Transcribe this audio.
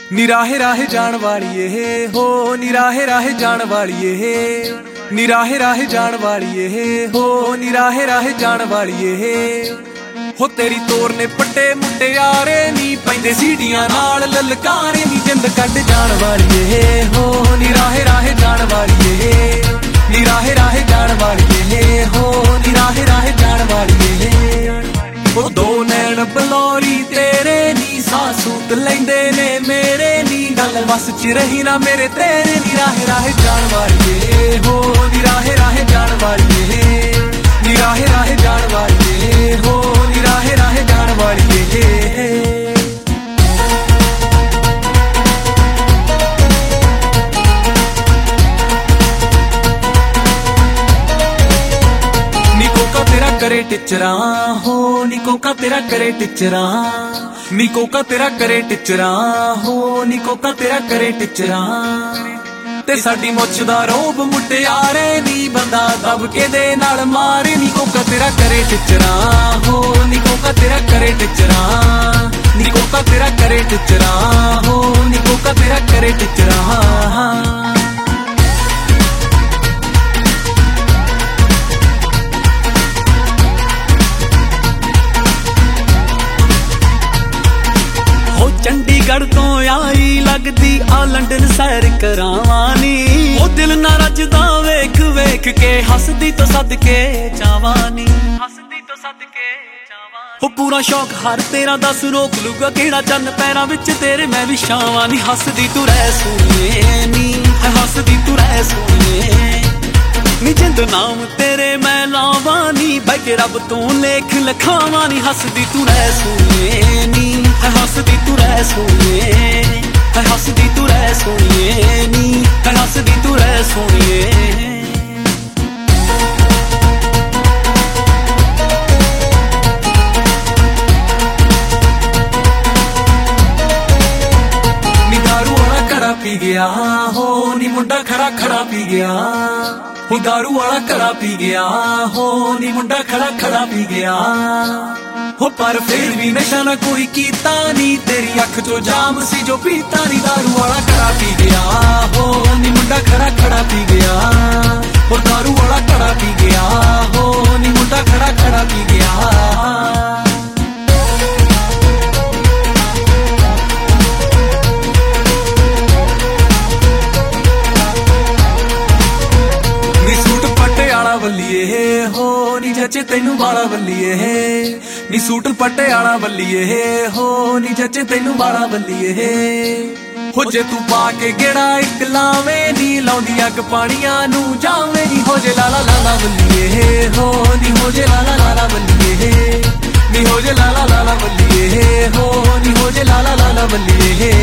ਨੀ ਰਾਹੇ ਰਾਹੇ ਜਾਣ ਵਾਲੀ ਇਹ ਹੋ, ਨੀ ਰਾਹੇ ਰਾਹੇ ਜਾਣ ਵਾਲੀ ਇਹ, ਨੀ ਰਾਹੇ ਰਾਹੇ ਜਾਣ ਵਾਲੀ ਇਹ ਹੋ, ਨੀ ਰਾਹੇ ਰਾਹੇ ਜਾਣ ਵਾਲੀ ਇਹ ਹੋ। ਤੇਰੀ ਤੋਰ ਨੇ ਪੱਟੇ ਮੁਟਿਆਰੇ ਨੀ ਪੈਂਦੇ ਸੀੜੀਆਂ ਨਾਲ ਲਲਕਾਰੇ ਨੀ ਜਿੰਦ ਕੱਢ ਜਾਣ ਵਾਲੀ ਇਹ ਹੋ, ਨੀ ਰਾਹੇ ਰਾਹੇ ਜਾਣ ਵਾਲੀ ਇਹ, ਨੀ ਰਾਹੇ ਰਾਹੇ ਜਾਣ ਵਾਲੀ ਇਹ ਹੋ, ਨੀ ਰਾਹੇ ਰਾਹੇ ਜਾਣ ਵਾਲੀ ਇਹ ਹੋ। ਦੋ ਨੈਣ ਬਲੌਰੀ ਤੇਰੇ ਨੀ ਸਾਸੂਤ ਲੈਂਦੇ ਨੇ ਮੇਰੇ ਨੀ ਗੱਲ ਵਸ ਚ ਰਹੀ ਨਾ ਮੇਰੇ ਤੇਰੇ ਨੀ ਰਾਹੇ ਰਾਹੇ ਜਾਣ ਵਾਲੀ ਇਹ ਹੋ, ਨੀ ਰਾਹੇ ਰਾਹੇ ਜਾਣ ਵਾਲੀ ਇਹ, ਨੀ ਰਾਹੇ ਰਾਹੇ ਜਾਣ ਵਾਲੀ ਇਹ ਹੋ, ਨੀ ਰਾਹੇ ਰਾਹੇ ਜਾਣ ਵਾਲੀ ਇਹ। करे टिचरा हो नी कोका तेरा करे टिचरा, नी कोका तेरा करे टिचरा हो, नी कोका तेरा करे टिचरा। ते साडी मुछ दा रोब मुटियारे नी बंदा दब के दे नाल मारे नी कोका तेरा करे टिचरा हो, नी कोका तेरा करे टिचरा, नी कोका तेरा करे टिचरा हो, नी कोका तेरा करे टिचरा। चंडीगढ़ तो आई लगदी आ लंडन सैर करावानी, ओ दिल ना रजदा वेख वेख के हसदी तो सदके जावानी, हसदी तो सदके जावानी। ओ पूरा शौक हर तेरा दस रोक लूगा केड़ा चन्न पैरां विच तेरे मैं भी छावानी। हसदी तू रह सोनिए नी, हसदी तू रह सोनिए नी, जिंद नाम तेरे मैं लावानी, बह के रब तू लेख लखावानी। हसदी तू रह सोनिए नी, हसदी तू रह सोनिए, हसदी तू रह सोनिए नी, हसदी तू रह सोनिए। नी दारू वाला घड़ा पी गया हो, नी मुंडा खड़ा खड़ा पी गया हो, दारू वाला घड़ा पी गया हो, नी मुंडा खड़ा खड़ा पी गया हो। पर फिर भी नशा ना कोई कीता नी, तेरी अख चो जाम सी जो पीता नी। दारू वाला घड़ा पी गया हो, नी मुंडा खड़ा खड़ा पी गया हो, दारू वाला घड़ा पी गया हो, नी मुंडा खड़ा खड़ा पी गया। बल्लीए हो नी जचे तेनू बाला बल्लीए नी, सूट पट्टे आला बल्लीए हो नी जचे तेनू बाला बल्लीए हो। जे तू पा के गेड़ा इक लावे नी, लौंदी अग पानियां नू जावे नी, हो जे लाला लाला बल्लीए हो नी, हो जे लाला लाला बल्लीए नी, हो जे लाला लाला बल्लीए हो नी, हो जे लाला लाला बल्लीए।